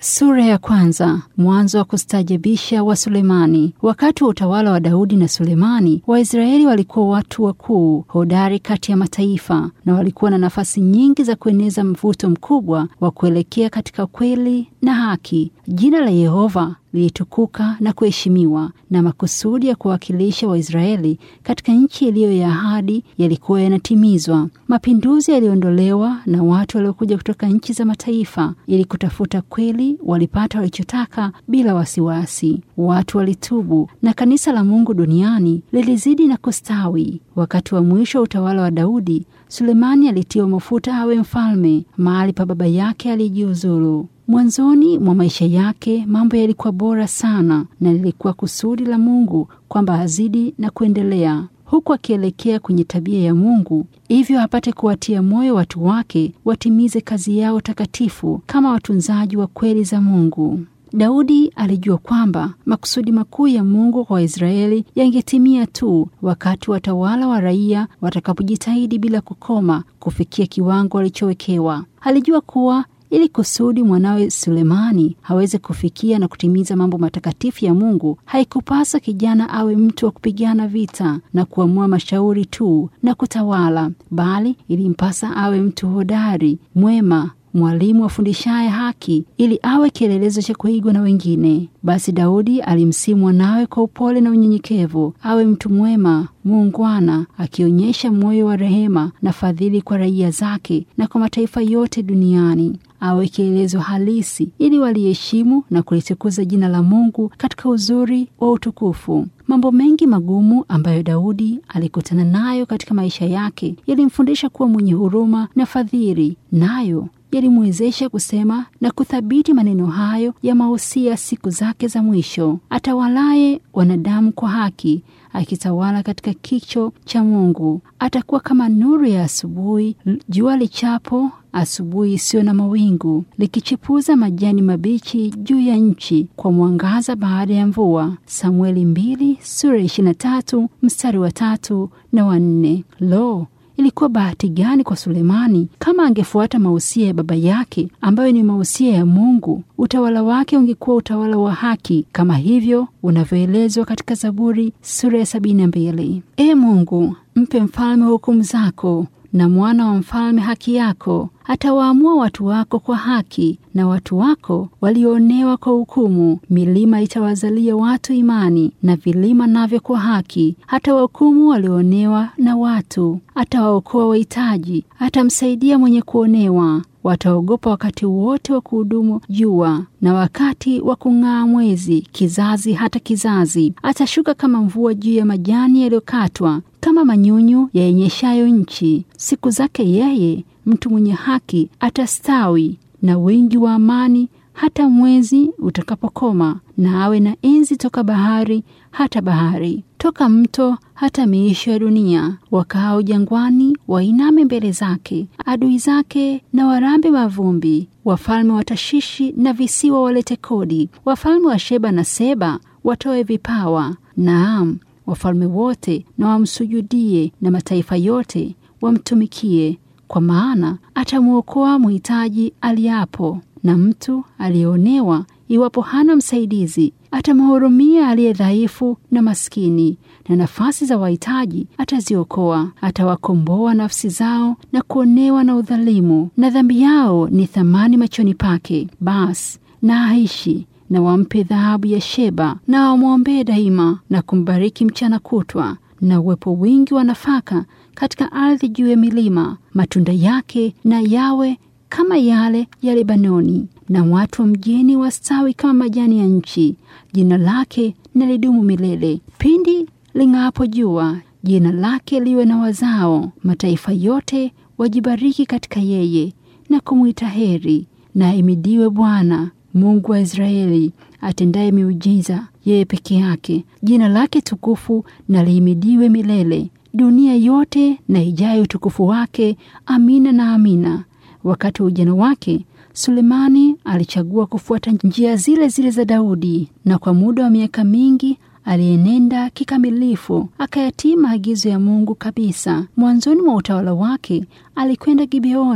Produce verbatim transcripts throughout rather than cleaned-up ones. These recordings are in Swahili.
Sura ya kwanza. Mwanzo wa kustaajabisha wa Sulemani. Wakati wa utawala wa Daudi na Sulemani, Waisraeli walikuwa watu wakuu hodari kati ya mataifa, na walikuwa na nafasi nyingi za kueneza mvuto mkubwa wa kuelekea katika kweli na haki. Jina la Yehova lilitukuka na kuheshimiwa, na makusudi ya kuwakilisha Waisraeli katika nchi iliyo ya ahadi yalikuwa yanatimizwa. Mapinduzi yaliondolewa, na watu waliokuja kutoka nchi za mataifa ili kutafuta kweli walipata walichotaka bila wasiwasi. Watu walitubu na kanisa la Mungu duniani lilizidi na kustawi. Wakati wa mwisho wa utawala wa Daudi, Sulemani alitiwa mafuta awe mfalme mahali pa baba yake aliyejiuzulu. Mwanzoni mwa maisha yake mambo yalikuwa bora sana, na lilikuwa kusudi la Mungu kwamba azidi na kuendelea, huku akielekea kwenye tabia ya Mungu, hivyo apate kuwatia moyo watu wake watimize kazi yao takatifu kama watunzaji wa kweli za Mungu. Daudi alijua kwamba makusudi makuu ya Mungu kwa Israeli yangetimia tu wakati watawala wa raia watakapojitahidi bila kukoma kufikia kiwango walichowekewa. Alijua kuwa ili kusudi mwanawe Sulemani haweze kufikia na kutimiza mambo matakatifu ya Mungu, haikupasa kijana awe mtu wa kupigana vita na kuamua mashauri tu na kutawala, bali ilimpasa awe mtu hodari, mwema, mwalimu afundishaye haki, ili awe kielelezo cha kuigwa na wengine. Basi Daudi alimsihi mwanawe kwa upole na unyenyekevu awe mtu mwema, muungwana, akionyesha moyo wa rehema na fadhili kwa raia zake na kwa mataifa yote duniani. Awe kielezo halisi ili waliheshimu na kulitukuza jina la Mungu katika uzuri wa utukufu. Mambo mengi magumu ambayo Daudi alikutana nayo katika maisha yake yalimfundisha kuwa mwenye huruma na fadhili, nayo yalimwezesha kusema na kuthabiti maneno hayo ya mausia siku zake za mwisho. Atawalaye wanadamu kwa haki, akitawala katika kicho cha Mungu. Atakuwa kama nuru ya asubuhi, jua lichapo asubuhi isiyo na mawingu, likichipuza majani mabichi juu ya nchi kwa mwangaza baada ya mvua. Samueli mbili sura ishirini na tatu mstari wa tatu na wa nne. Lo, ilikuwa bahati gani kwa Sulemani kama angefuata mausia ya baba yake ambayo ni mausia ya Mungu. Utawala wake ungekuwa utawala wa haki kama hivyo unavyoelezwa katika Zaburi sura ya sabini na mbili. Ee Mungu, mpe mfalme hukumu zako, na mwana wa mfalme haki yako. Atawaamua watu wako kwa haki, na watu wako walionewa kwa hukumu. Milima itawazalia watu imani, na vilima navyo kwa haki. Atawahukumu walioonewa na watu, atawaokoa wahitaji, atamsaidia mwenye kuonewa. Wataogopa wakati wote wa kuhudumu jua, na wakati wa kung'aa mwezi, kizazi hata kizazi. Atashuka kama mvua juu ya majani yaliyokatwa, kama manyunyu yaenyeshayo nchi. Siku zake yeye mtu mwenye haki atastawi, na wingi wa amani hata mwezi utakapokoma. Na awe na enzi toka bahari hata bahari, toka mto hata miisho ya dunia. Wakao jangwani wainame mbele zake, adui zake na warambe mavumbi. Wafalme wa Tashishi na visiwa walete kodi, wafalme wa Sheba na Seba watoe vipawa. Naam, wafalme wote na wamsujudie, na mataifa yote wamtumikie, kwa maana atamwokoa mhitaji aliapo, na mtu aliyeonewa iwapo hana msaidizi. Atamhurumia aliye dhaifu na maskini, na nafasi za wahitaji ataziokoa. Atawakomboa nafsi zao na kuonewa na udhalimu, na dhambi yao ni thamani machoni pake. Basi na aishi, na wampe dhahabu ya Sheba, na wamwombee daima, na kumbariki mchana kutwa, na uwepo wingi wa nafaka katika ardhi juu ya milima. Matunda yake na yawe kama yale ya Lebanoni, na watu wa mjini wastawi kama majani ya nchi. Jina lake na lidumu milele. Pindi ling'aapo jua, jina lake liwe na wazao. Mataifa yote wajibariki katika yeye na kumwita heri. Na ahimidiwe Bwana Mungu wa Israeli, atendaye miujiza, yeye peke yake. Jina lake tukufu na lihimidiwe milele. Dunia yote na ijaye utukufu wake. Amina na amina. Wakati wa ujana wake Sulemani alichagua kufuata njia zile zile za Daudi, na kwa muda wa miaka mingi alienenda kikamilifu, akayatii maagizo ya Mungu kabisa. Mwanzoni mwa utawala wake alikwenda Gibeoni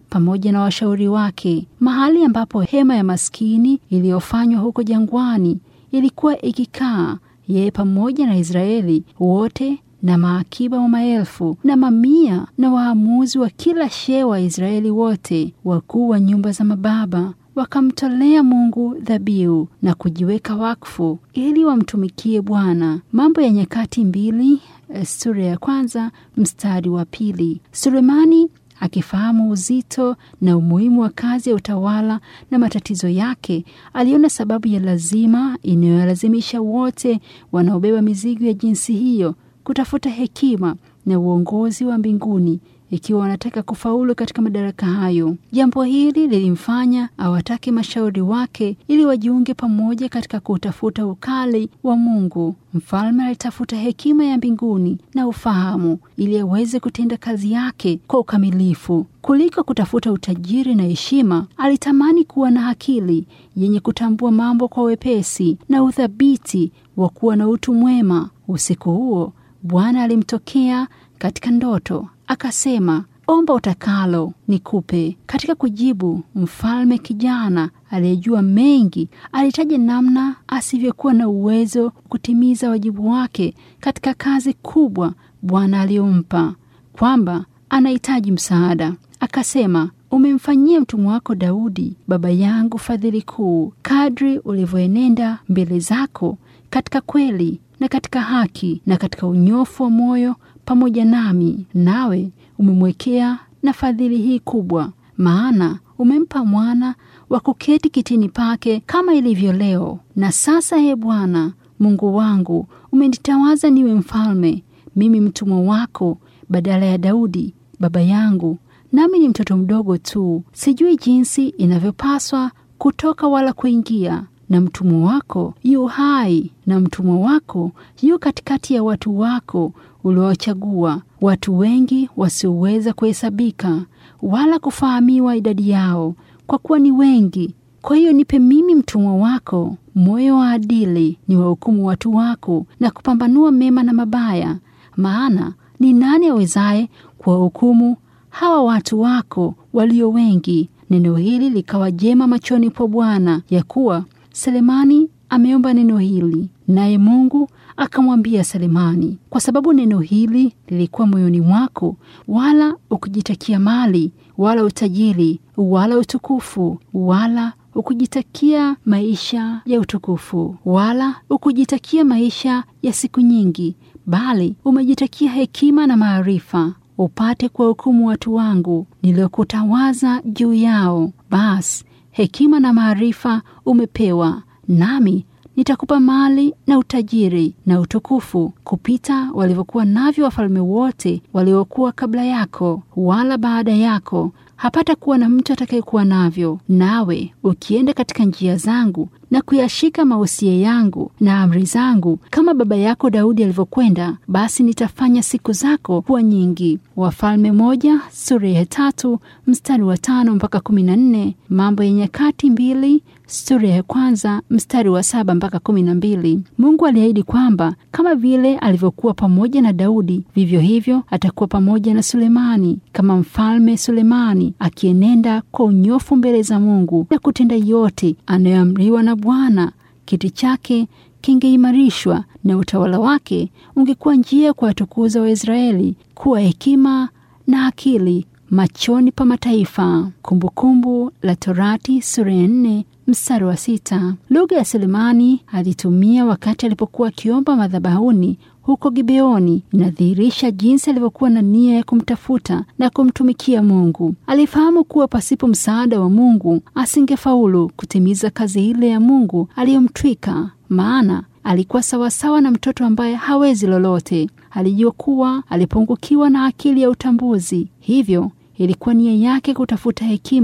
pamoja na washauri wake. Mahali ambapo hema ya maskini iliyofanywa huko jangwani ilikuwa ikikaa yeye pamoja na Israeli wote na maakiba wa maelfu na mamia na waamuzi wa kila shee wa Israeli wote, wakuu wa nyumba za mababa, wakamtolea Mungu dhabihu na kujiweka wakfu ili wamtumikie Bwana. Mambo ya Nyakati mbili sura ya kwanza mstari wa pili. Sulemani akifahamu uzito na umuhimu wa kazi ya utawala na matatizo yake, aliona sababu ya lazima inayolazimisha wote wanaobeba mizigo ya jinsi hiyo kutafuta hekima na uongozi wa mbinguni ikiwa wanataka kufaulu katika madaraka hayo. Jambo hili lilimfanya awatake mashauri wake ili wajiunge pamoja katika kutafuta ukali wa Mungu. Mfalme alitafuta hekima ya mbinguni na ufahamu ili aweze kutenda kazi yake kwa ukamilifu. Kuliko kutafuta utajiri na heshima, alitamani kuwa na akili yenye kutambua mambo kwa wepesi na uthabiti wa kuwa na utu mwema. Usiku huo Bwana alimtokea katika ndoto, akasema, omba utakalo nikupe. Katika kujibu, mfalme kijana aliyejua mengi alitaja namna asivyokuwa na uwezo kutimiza wajibu wake katika kazi kubwa Bwana aliyompa, kwamba anahitaji msaada. Akasema, umemfanyia mtumwa wako Daudi baba yangu fadhili kuu, kadri ulivyoenenda mbele zako katika kweli na katika haki na katika unyofu wa moyo pamoja nami, nawe umemwekea na fadhili hii kubwa, maana umempa mwana wa kuketi kitini pake kama ilivyo leo. Na sasa, Ee Bwana Mungu wangu, umenitawaza niwe mfalme, mimi mtumwa wako, badala ya Daudi baba yangu, nami ni mtoto mdogo tu, sijui jinsi inavyopaswa kutoka wala kuingia. Na mtumwa wako yu hai, na mtumwa wako yu katikati ya watu wako uliowachagua, watu wengi wasioweza kuhesabika wala kufahamiwa idadi yao, kwa kuwa ni wengi. Kwa hiyo nipe mimi mtumwa wako moyo wa adili, ni wahukumu watu wako na kupambanua mema na mabaya. Maana ni nani awezaye kuwahukumu hawa watu wako walio wengi? Neno hili likawa jema machoni pa Bwana, ya kuwa Selemani ameomba neno hili. Naye Mungu akamwambia Selemani, kwa sababu neno hili lilikuwa moyoni mwako, wala ukujitakia mali wala utajiri wala utukufu, wala ukujitakia maisha ya utukufu, wala ukujitakia maisha ya siku nyingi, bali umejitakia hekima na maarifa, upate kuwahukumu watu wangu niliokutawaza juu yao. Basi hekima na maarifa umepewa, nami nitakupa mali na utajiri na utukufu kupita walivyokuwa navyo wafalme wote waliokuwa kabla yako, wala baada yako hapata kuwa na mtu atakayekuwa navyo. Nawe ukienda katika njia zangu na kuyashika mausia yangu na amri zangu kama baba yako Daudi alivyokwenda, basi nitafanya siku zako kuwa nyingi. Wafalme moja sura ya tatu mstari wa tano mpaka kumi na nne. Mambo ya Nyakati mbili sura ya kwanza mstari wa saba mpaka kumi na mbili. Mungu aliahidi kwamba kama vile alivyokuwa pamoja na Daudi, vivyo hivyo atakuwa pamoja na Sulemani, kama mfalme Sulemani akienenda kwa unyofu mbele za Mungu na kutenda yote anayoamriwa na Bwana. Kiti chake kingeimarishwa na utawala wake ungekuwa njia kwa watukuza wa Israeli, kuwa hekima na akili machoni pa mataifa. Kumbukumbu la Torati sura ya nne mstari wa sita. Lugha ya Sulemani alitumia wakati alipokuwa akiomba madhabahuni huko Gibeoni inadhihirisha jinsi alivyokuwa na nia ya kumtafuta na kumtumikia Mungu. Alifahamu kuwa pasipo msaada wa Mungu asingefaulu kutimiza kazi ile ya Mungu aliyomtwika, maana alikuwa sawasawa na mtoto ambaye hawezi lolote. Alijua kuwa alipungukiwa na akili ya utambuzi, hivyo ilikuwa nia yake kutafuta hekima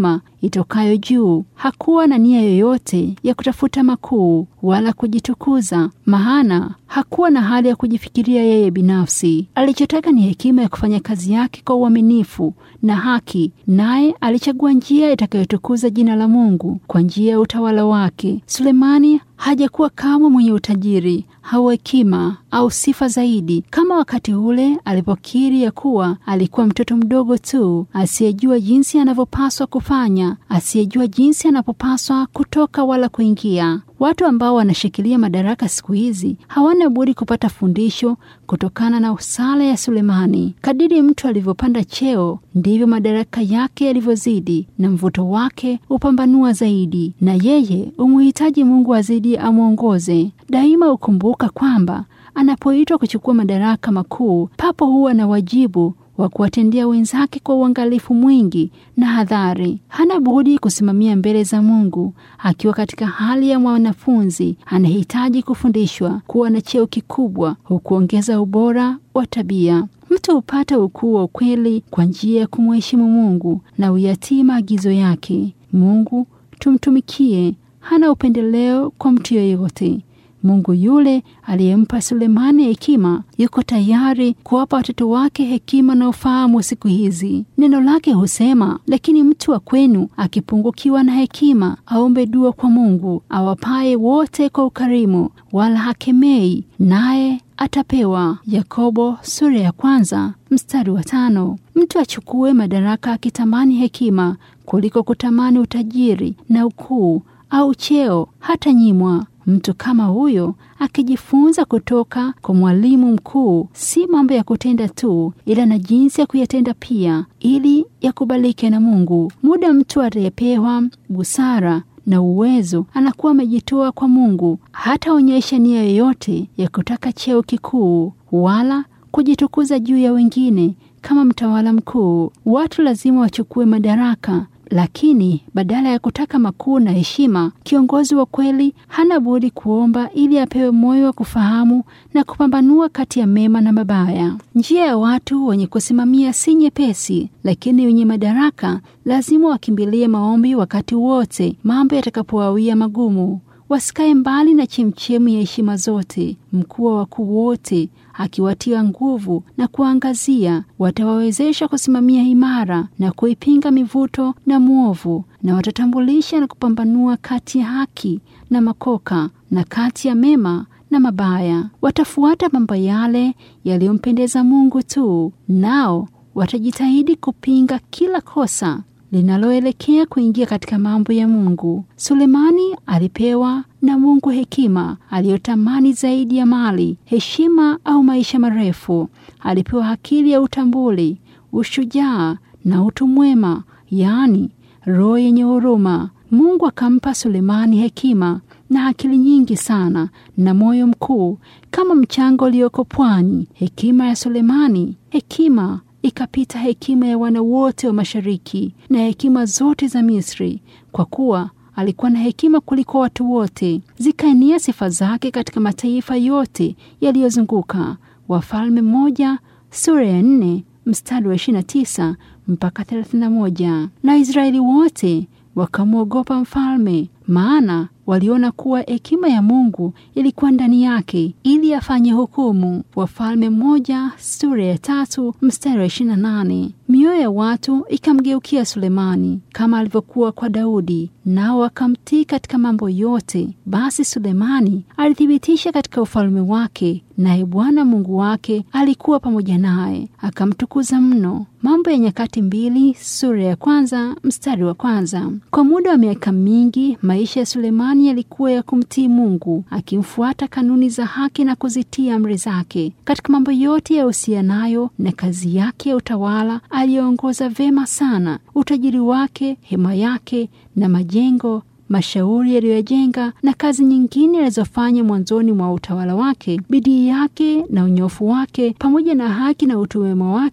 itokayo juu. Hakuwa na nia yoyote ya kutafuta makuu wala kujitukuza, maana hakuwa na hali ya kujifikiria yeye binafsi. Alichotaka ni hekima ya kufanya kazi yake kwa uaminifu na haki, naye alichagua njia itakayotukuza jina la Mungu kwa njia ya utawala wake. Sulemani hajakuwa kamwe mwenye utajiri au hekima au sifa zaidi, kama wakati ule alipokiri ya kuwa alikuwa mtoto mdogo tu, asiyejua jinsi anavyopaswa kufanya, asiyejua jinsi anapopaswa kutoka wala kuingia. Watu ambao wanashikilia madaraka siku hizi hawana budi kupata fundisho kutokana na sala ya Sulemani. Kadiri mtu alivyopanda cheo, ndivyo madaraka yake yalivyozidi na mvuto wake upambanua zaidi, na yeye umuhitaji Mungu azidi amuongoze. Daima ukumbuka kwamba anapoitwa kuchukua madaraka makuu, papo huwa na wajibu wa kuwatendea wenzake kwa uangalifu mwingi na hadhari. Hana budi kusimamia mbele za Mungu akiwa katika hali ya mwanafunzi anahitaji kufundishwa. Kuwa na cheo kikubwa hukuongeza ubora wa tabia. Mtu hupata ukuu wa ukweli kwa njia ya kumheshimu Mungu na uyatii maagizo yake. Mungu tumtumikie, hana upendeleo kwa mtu yeyote. Mungu yule aliyempa Sulemani hekima yuko tayari kuwapa watoto wake hekima na ufahamu siku hizi. Neno lake husema, lakini mtu wa kwenu akipungukiwa na hekima, aombe dua kwa Mungu awapaye wote kwa ukarimu, wala hakemei, naye atapewa. Yakobo sura ya kwanza mstari wa tano. Mtu achukue madaraka akitamani hekima kuliko kutamani utajiri na ukuu au cheo, hata nyimwa. Mtu kama huyo akijifunza kutoka kwa mwalimu mkuu, si mambo ya kutenda tu, ila na jinsi ya kuyatenda pia, ili yakubalike na Mungu. Muda mtu aliyepewa busara na uwezo anakuwa amejitoa kwa Mungu, hataonyesha nia yoyote ya kutaka cheo kikuu wala kujitukuza juu ya wengine kama mtawala mkuu. Watu lazima wachukue madaraka, lakini badala ya kutaka makuu na heshima, kiongozi wa kweli hana budi kuomba ili apewe moyo wa kufahamu na kupambanua kati ya mema na mabaya. Njia ya watu wenye kusimamia si nyepesi, lakini wenye madaraka lazima wakimbilie maombi wakati wote mambo yatakapowawia magumu. Wasikae mbali na chemchemu ya heshima zote. Mkuu wa wakuu wote akiwatia nguvu na kuangazia, watawawezesha kusimamia imara na kuipinga mivuto na mwovu, na watatambulisha na kupambanua kati ya haki na makoka na kati ya mema na mabaya. Watafuata mambo yale yaliyompendeza Mungu tu, nao watajitahidi kupinga kila kosa linaloelekea kuingia katika mambo ya Mungu. Sulemani alipewa na Mungu hekima aliyotamani zaidi ya mali, heshima au maisha marefu. Alipewa akili ya utambuli, ushujaa na utu mwema, yaani roho yenye huruma. Mungu akampa Sulemani hekima na akili nyingi sana na moyo mkuu kama mchanga ulioko pwani. Hekima ya Sulemani, hekima ikapita hekima ya wana wote wa mashariki na hekima zote za Misri, kwa kuwa alikuwa na hekima kuliko watu wote. Zikaenea sifa zake katika mataifa yote yaliyozunguka. Wafalme moja sura ya nne mstari wa ishirini na tisa mpaka thelathini na moja. Na Israeli wote wakamwogopa mfalme, maana waliona kuwa hekima ya Mungu ilikuwa ndani yake ili afanye hukumu. Wafalme moja sura ya tatu mstari wa ishirini na nane. Mioyo ya watu ikamgeukia Sulemani kama alivyokuwa kwa Daudi, nao wakamtii katika mambo yote. Basi Sulemani alithibitisha katika ufalme wake, naye Bwana Mungu wake alikuwa pamoja naye, akamtukuza mno. Mambo ya Nyakati mbili sura ya kwanza mstari wa kwanza. Kwa muda wa miaka mingi maisha ya Sulemani yalikuwa ya kumtii Mungu, akimfuata kanuni za haki na kuzitia amri zake. Katika mambo yote yahusianayo na kazi yake ya utawala aliongoza vema sana. Utajiri wake, hema yake na majengo, mashauri yaliyojenga na kazi nyingine alizofanya mwanzoni mwa utawala wake, bidii yake na unyofu wake, pamoja na haki na utu wema wake,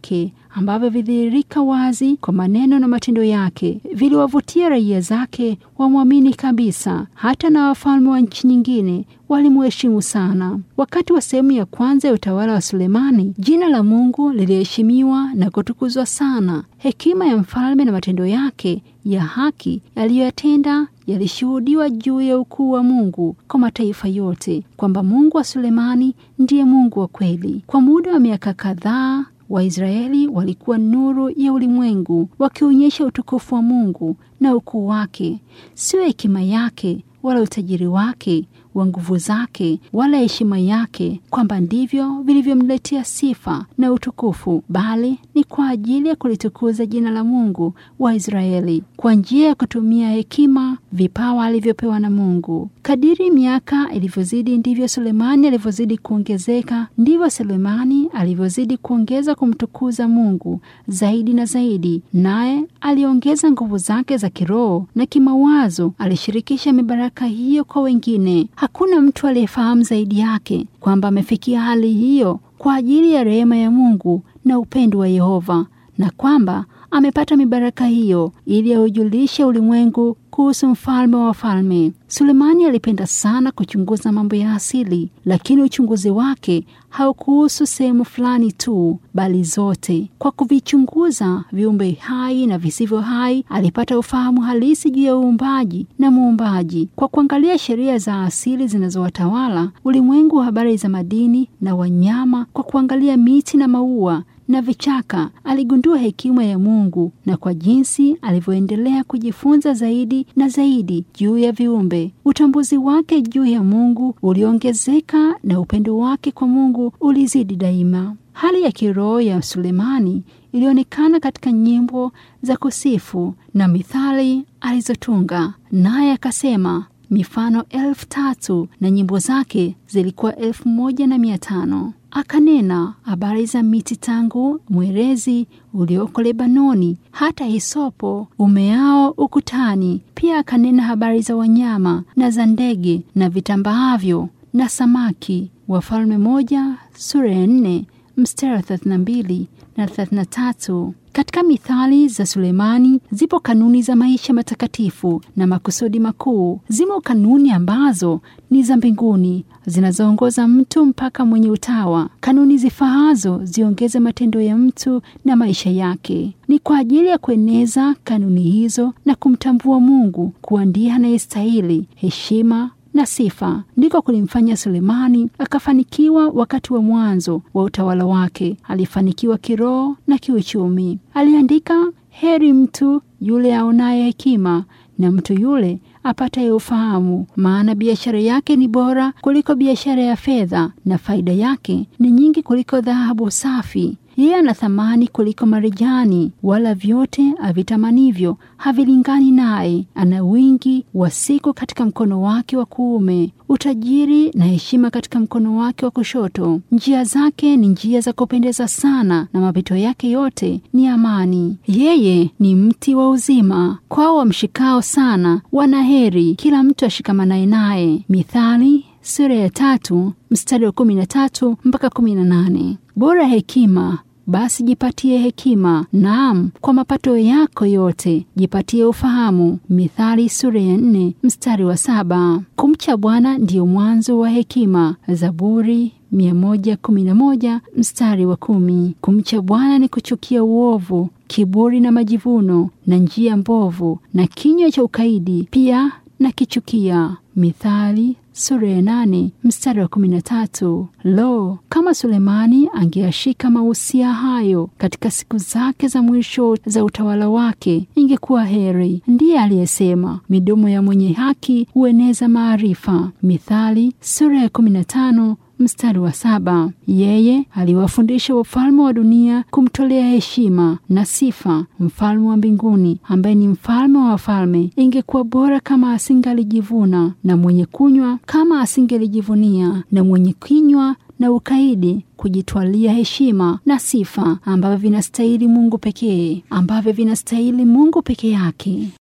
ambavyo vilidhihirika wazi kwa maneno na matendo yake, viliwavutia raia zake wamwamini kabisa. Hata na wafalme wa nchi nyingine walimheshimu sana. Wakati wa sehemu ya kwanza ya utawala wa Sulemani, jina la Mungu liliheshimiwa na kutukuzwa sana. Hekima ya mfalme na matendo yake ya haki aliyoyatenda yalishuhudiwa juu ya ukuu wa Mungu kwa mataifa yote, kwamba Mungu wa Sulemani ndiye Mungu wa kweli. Kwa muda wa miaka kadhaa, Waisraeli walikuwa nuru ya ulimwengu, wakionyesha utukufu wa Mungu na ukuu wake, sio hekima yake wala utajiri wake wa nguvu zake wala heshima yake kwamba ndivyo vilivyomletea sifa na utukufu, bali ni kwa ajili ya kulitukuza jina la Mungu wa Israeli kwa njia ya kutumia hekima, vipawa alivyopewa na Mungu. Kadiri miaka ilivyozidi ndivyo Sulemani alivyozidi kuongezeka, ndivyo Sulemani alivyozidi kuongeza kumtukuza Mungu zaidi na zaidi, naye aliongeza nguvu zake za kiroho na kimawazo. Alishirikisha mibaraka hiyo kwa wengine. Hakuna mtu aliyefahamu zaidi yake kwamba amefikia hali hiyo kwa ajili ya rehema ya Mungu na upendo wa Yehova, na kwamba amepata mibaraka hiyo ili aujulishe ulimwengu kuhusu mfalme wa wafalme. Sulemani alipenda sana kuchunguza mambo ya asili, lakini uchunguzi wake haukuhusu sehemu fulani tu, bali zote. Kwa kuvichunguza viumbe hai na visivyo hai, alipata ufahamu halisi juu ya uumbaji na muumbaji. Kwa kuangalia sheria za asili zinazowatawala ulimwengu, habari za madini na wanyama, kwa kuangalia miti na maua na vichaka, aligundua hekima ya Mungu, na kwa jinsi alivyoendelea kujifunza zaidi na zaidi juu ya viumbe, utambuzi wake juu ya Mungu uliongezeka na upendo wake kwa Mungu ulizidi daima. Hali ya kiroho ya Sulemani ilionekana katika nyimbo za kusifu na mithali alizotunga, naye akasema mifano elfu tatu na nyimbo zake zilikuwa elfu moja na mia tano. Akanena habari za miti tangu mwerezi ulioko Lebanoni hata hisopo umeao ukutani. Pia akanena habari za wanyama na za ndege na vitambaavyo na samaki. Wafalme moja sura ya nne mstari thelathini na mbili na thelathini na tatu. Katika mithali za Sulemani zipo kanuni za maisha matakatifu na makusudi makuu. Zimo kanuni ambazo ni za mbinguni, zinazoongoza mtu mpaka mwenye utawa. Kanuni zifaazo ziongeze matendo ya mtu na maisha yake. Ni kwa ajili ya kueneza kanuni hizo na kumtambua Mungu kuwa ndiye anayestahili heshima na sifa, ndiko kulimfanya Sulemani akafanikiwa. Wakati wa mwanzo wa utawala wake alifanikiwa kiroho na kiuchumi. Aliandika, heri mtu yule aonaye hekima na mtu yule apataye ufahamu, maana biashara yake ni bora kuliko biashara ya fedha, na faida yake ni nyingi kuliko dhahabu safi. Yeye ana thamani kuliko marijani, wala vyote avitamanivyo havilingani naye. Ana wingi wa siku katika mkono wake wa kuume, utajiri na heshima katika mkono wake wa kushoto. Njia zake ni njia za kupendeza sana, na mapito yake yote ni amani. Yeye ni mti wa uzima, kwao wamshikao sana wanaheri kila mtu ashikamanaye naye. Mithali sura ya tatu mstari wa kumi na tatu mpaka kumi na nane. Bora hekima, basi jipatie hekima, naam, kwa mapato yako yote jipatie ufahamu. Mithali sura ya nne mstari wa saba. Kumcha Bwana ndiyo mwanzo wa hekima. Zaburi mia moja kumi na moja mstari wa kumi. Kumcha Bwana ni kuchukia uovu, kiburi na majivuno na njia mbovu, na kinywa cha ukaidi pia na kichukia. Mithali sura ya nane mstari wa kumi na tatu. Lo, kama Sulemani angeashika mausia hayo katika siku zake za mwisho za utawala wake, ingekuwa heri. Ndiye aliyesema, midomo ya mwenye haki hueneza maarifa. Mithali sura ya kumi na tano mstari wa saba. Yeye aliwafundisha wafalme wa dunia kumtolea heshima na sifa mfalme wa mbinguni, ambaye ni mfalme wa wafalme. Ingekuwa bora kama asingalijivuna, na mwenye kunywa kama asingelijivunia, na mwenye kinywa na ukaidi kujitwalia heshima na sifa ambavyo vinastahili Mungu pekee, ambavyo vinastahili Mungu peke yake.